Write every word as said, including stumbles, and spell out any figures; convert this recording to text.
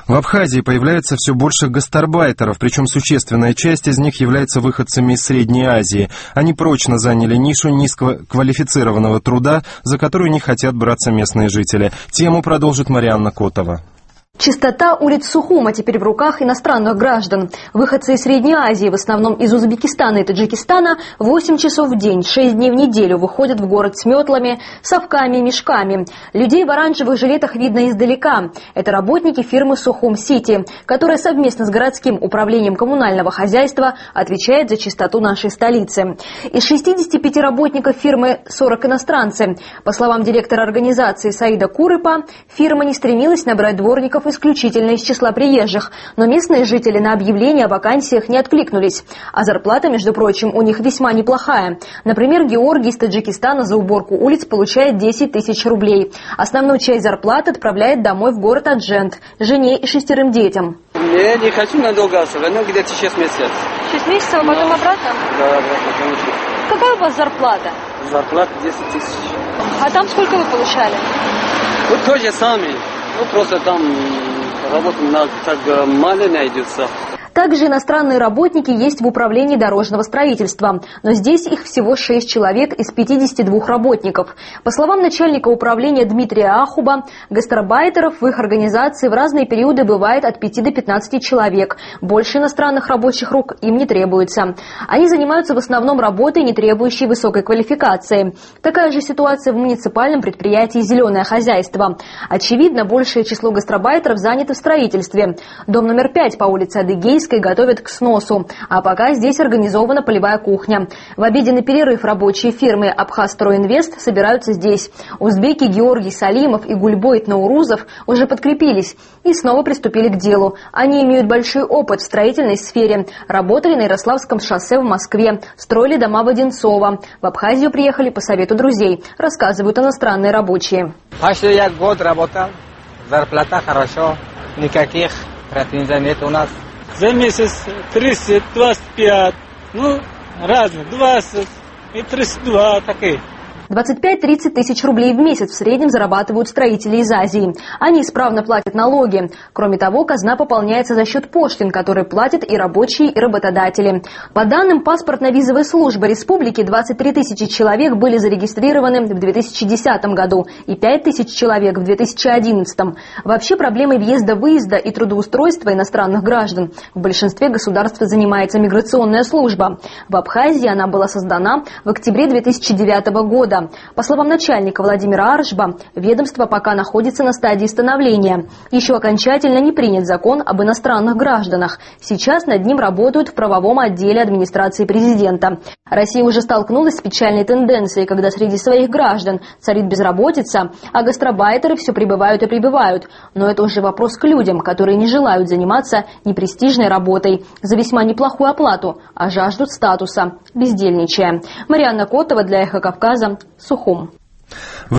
В Абхазии появляется все больше гастарбайтеров, причем существенная часть из них является выходцами из Средней Азии. Они прочно заняли нишу низкоквалифицированного труда, за которую не хотят браться местные жители. Тему продолжит Марианна Котова. Чистота улиц Сухума теперь в руках иностранных граждан. Выходцы из Средней Азии, в основном из Узбекистана и Таджикистана, восемь часов в день, шесть дней в неделю выходят в город с метлами, совками и мешками. Людей в оранжевых жилетах видно издалека. Это работники фирмы «Сухум-Сити», которая совместно с городским управлением коммунального хозяйства отвечает за чистоту нашей столицы. Из шестидесяти пяти работников фирмы сорок иностранцы. По словам директора организации Саида Курыпа, фирма не стремилась набрать дворников исключительно из числа приезжих, но местные жители на объявления о вакансиях не откликнулись. А зарплата, между прочим, у них весьма неплохая. Например, Георгий из Таджикистана за уборку улиц получает десять тысяч рублей. Основную часть зарплаты отправляет домой в город Аджент, жене и шестерым детям. Я не хочу надолго оставить, но где-то шесть месяцев. Шесть месяцев, а потом обратно? Да, обратно, конечно. Какая у вас зарплата? Зарплата десять тысяч. А там сколько вы получали? Ну, тоже сами. Ну, просто там работа так мало найдется. Также иностранные работники есть в управлении дорожного строительства, но здесь их всего шесть человек из пятидесяти двух работников. По словам начальника управления Дмитрия Ахуба, гастарбайтеров в их организации в разные периоды бывает от пяти до пятнадцати человек. Больше иностранных рабочих рук им не требуется. Они занимаются в основном работой, не требующей высокой квалификации. Такая же ситуация в муниципальном предприятии «Зеленое хозяйство». Очевидно, большее число гастарбайтеров занято в строительстве. Дом номер пять по улице Адыгейской готовят к сносу, а пока здесь организована полевая кухня. В обеденный перерыв рабочие фирмы «Абхазстройинвест» собираются здесь. Узбеки Георгий Салимов и Гульбойт Наурузов уже подкрепились и снова приступили к делу. Они имеют большой опыт в строительной сфере. Работали на Ярославском шоссе в Москве, строили дома в Одинцово. В Абхазию приехали по совету друзей, рассказывают иностранные рабочие. Почти я год работал, зарплата хорошо, никаких претензий нет у нас. За месяц тридцать, двадцать пять, ну, разные, двадцать и тридцать два, такие. двадцать пять-тридцать тысяч рублей в месяц в среднем зарабатывают строители из Азии. Они исправно платят налоги. Кроме того, казна пополняется за счет пошлин, которые платят и рабочие, и работодатели. По данным паспортно-визовой службы республики, двадцать три тысячи человек были зарегистрированы в две тысячи десятом году и пять тысяч человек в две тысячи одиннадцатом. Вообще проблемой въезда-выезда и трудоустройства иностранных граждан в большинстве государств занимается миграционная служба. В Абхазии она была создана в октябре две тысячи девятого года. По словам начальника Владимира Аршба, ведомство пока находится на стадии становления. Еще окончательно не принят закон об иностранных гражданах. Сейчас над ним работают в правовом отделе администрации президента. Россия уже столкнулась с печальной тенденцией, когда среди своих граждан царит безработица, а гастарбайтеры все прибывают и прибывают. Но это уже вопрос к людям, которые не желают заниматься непрестижной работой за весьма неплохую оплату, а жаждут статуса, бездельничая. Марианна Котова для «Эхо Кавказа», Сухум.